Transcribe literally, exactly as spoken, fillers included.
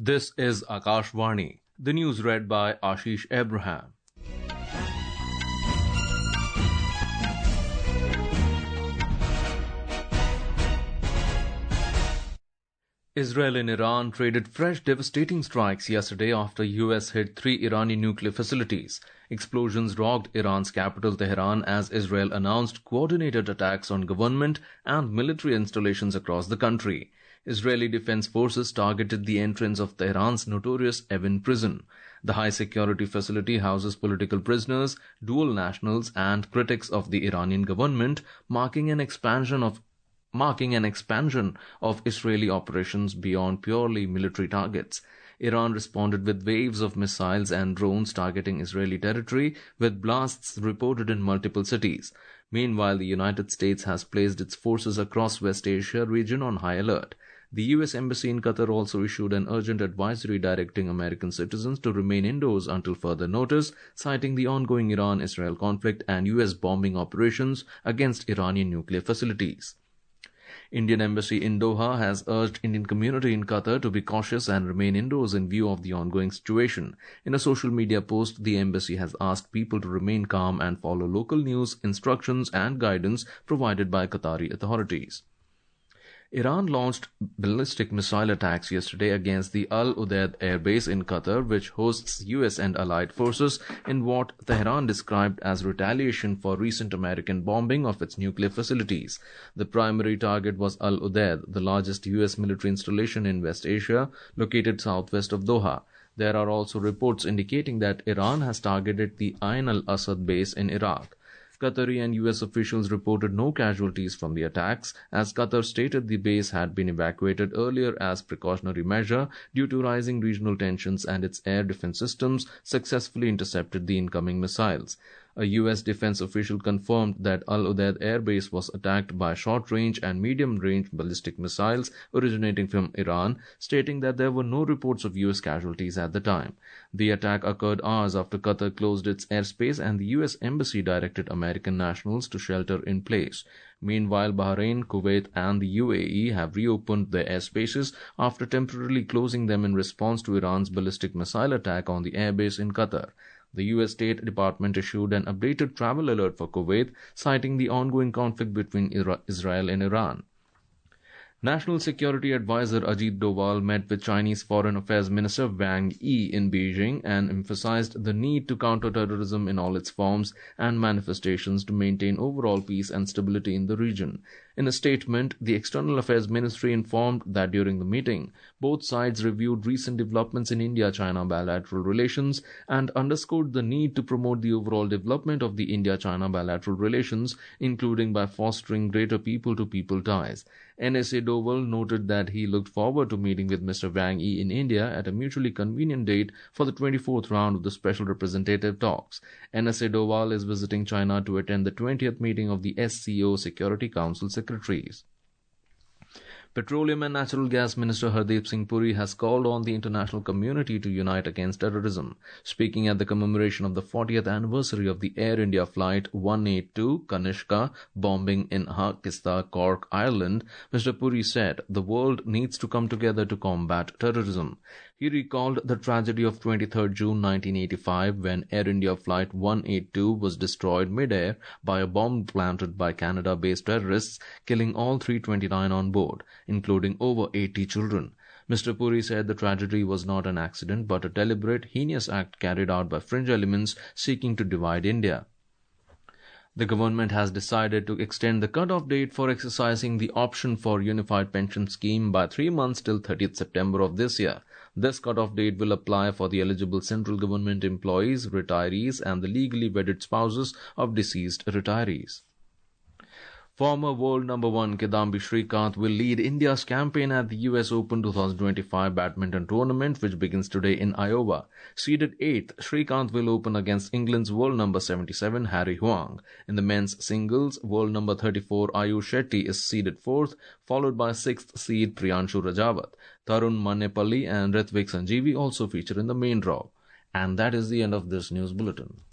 This is Akashvani. The news read by Ashish Abraham. Israel and Iran traded fresh devastating strikes yesterday after U S hit three Iranian nuclear facilities. Explosions rocked Iran's capital Tehran as Israel announced coordinated attacks on government and military installations across the country. Israeli defense forces targeted the entrance of Tehran's notorious Evin prison. The high-security facility houses political prisoners, dual nationals, and critics of the Iranian government, marking an expansion of marking an expansion of Israeli operations beyond purely military targets. Iran responded with waves of missiles and drones targeting Israeli territory, with blasts reported in multiple cities. Meanwhile, the United States has placed its forces across West Asia region on high alert. The U S Embassy in Qatar also issued an urgent advisory directing American citizens to remain indoors until further notice, citing the ongoing Iran-Israel conflict and U S bombing operations against Iranian nuclear facilities. Indian Embassy in Doha has urged Indian community in Qatar to be cautious and remain indoors in view of the ongoing situation. In a social media post, the embassy has asked people to remain calm and follow local news, instructions and guidance provided by Qatari authorities. Iran launched ballistic missile attacks yesterday against the Al Udeid air base in Qatar, which hosts U S and allied forces, in what Tehran described as retaliation for recent American bombing of its nuclear facilities. The primary target was Al Udeid, the largest U S military installation in West Asia, located southwest of Doha. There are also reports indicating that Iran has targeted the Ain al-Assad base in Iraq. Qatari and U S officials reported no casualties from the attacks, as Qatar stated the base had been evacuated earlier as precautionary measure due to rising regional tensions, and its air defense systems successfully intercepted the incoming missiles. A U S defense official confirmed that Al Udeid air base was attacked by short-range and medium-range ballistic missiles originating from Iran, stating that there were no reports of U S casualties at the time. The attack occurred hours after Qatar closed its airspace, and the U S embassy directed American nationals to shelter in place. Meanwhile, Bahrain, Kuwait, and the U A E have reopened their airspaces after temporarily closing them in response to Iran's ballistic missile attack on the airbase in Qatar. The U S State Department issued an updated travel alert for Kuwait, citing the ongoing conflict between Israel and Iran. National Security Advisor Ajit Doval met with Chinese Foreign Affairs Minister Wang Yi in Beijing and emphasized the need to counter terrorism in all its forms and manifestations to maintain overall peace and stability in the region. In a statement, the External Affairs Ministry informed that during the meeting, both sides reviewed recent developments in India-China bilateral relations and underscored the need to promote the overall development of the India-China bilateral relations, including by fostering greater people-to-people ties. N S A Doval noted that he looked forward to meeting with Mister Wang Yi in India at a mutually convenient date for the twenty-fourth round of the Special Representative talks. N S A Doval is visiting China to attend the twentieth meeting of the S C O Security Council Secretaries. Petroleum and Natural Gas Minister Hardeep Singh Puri has called on the international community to unite against terrorism. Speaking at the commemoration of the fortieth anniversary of the Air India Flight one eighty-two Kanishka bombing in Hakista, Cork, Ireland, Mister Puri said the world needs to come together to combat terrorism. He recalled the tragedy of twenty-third June nineteen eighty-five when Air India Flight one eighty-two was destroyed mid-air by a bomb planted by Canada-based terrorists, killing all three hundred twenty-nine on board, including over eighty children. Mister Puri said the tragedy was not an accident but a deliberate, heinous act carried out by fringe elements seeking to divide India. The government has decided to extend the cut-off date for exercising the option for Unified Pension Scheme by three months till thirtieth September of this year. This cut-off date will apply for the eligible central government employees, retirees, and the legally wedded spouses of deceased retirees. Former world number one Kidambi Srikanth will lead India's campaign at the U S Open twenty twenty-five badminton tournament, which begins today in Iowa. Seeded eighth, Srikanth will open against England's world number seventy-seven Harry Huang. In the men's singles, world number thirty-four Ayush Shetty is seeded fourth, followed by sixth seed Priyanshu Rajawat. Tarun Manepalli and Ritvik Sanjeevi also feature in the main draw. And that is the end of this news bulletin.